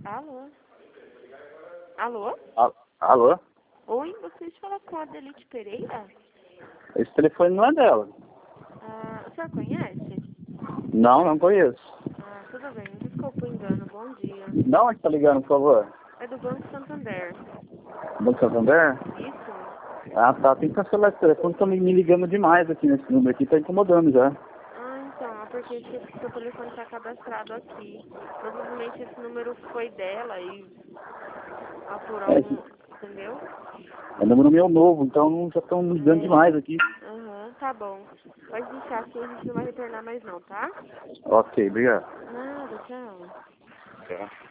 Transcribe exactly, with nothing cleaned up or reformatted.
Alô? Alô? A- Alô? Oi, vocês falam com a Adelite Pereira? Esse telefone não é dela. Ah, o senhor conhece? Não, não conheço. Ah, tudo bem. Desculpa o engano. Bom dia. Da onde tá ligando, por favor? É do Banco Santander. Banco Santander? Isso? Ah, tá. Tem que cancelar esse telefone. Estão me ligando demais aqui nesse número aqui. Tá incomodando já. Ah, então. É porque esse seu telefone está cadastrado aqui. Provavelmente esse número foi dela e... Ah, por É, algum... esse Entendeu? é número meu novo, então já estão me ligando É. demais aqui. Aham, tá bom. Pode deixar assim, a gente não vai retornar mais não, tá? Ok, obrigado. Nada, tchau. Tá.